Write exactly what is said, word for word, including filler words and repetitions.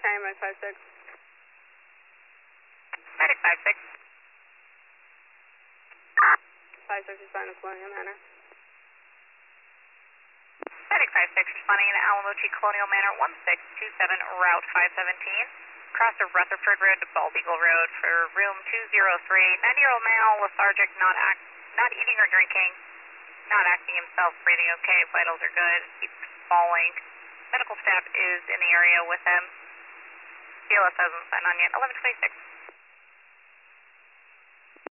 carrying my five six. Medic five six. five six responding to Colonial Manor. Medic five six responding to Alamochi Colonial Manor one six two seven, Route five seventeen. Cross of Rutherford Road to Bald Eagle Road for room two zero three. ninety-year-old male, lethargic, not act, not eating or drinking, not acting himself, breathing okay, vitals are good, keeps falling. Medical staff is in the area with him. C L S hasn't signed on yet. eleven twenty-six.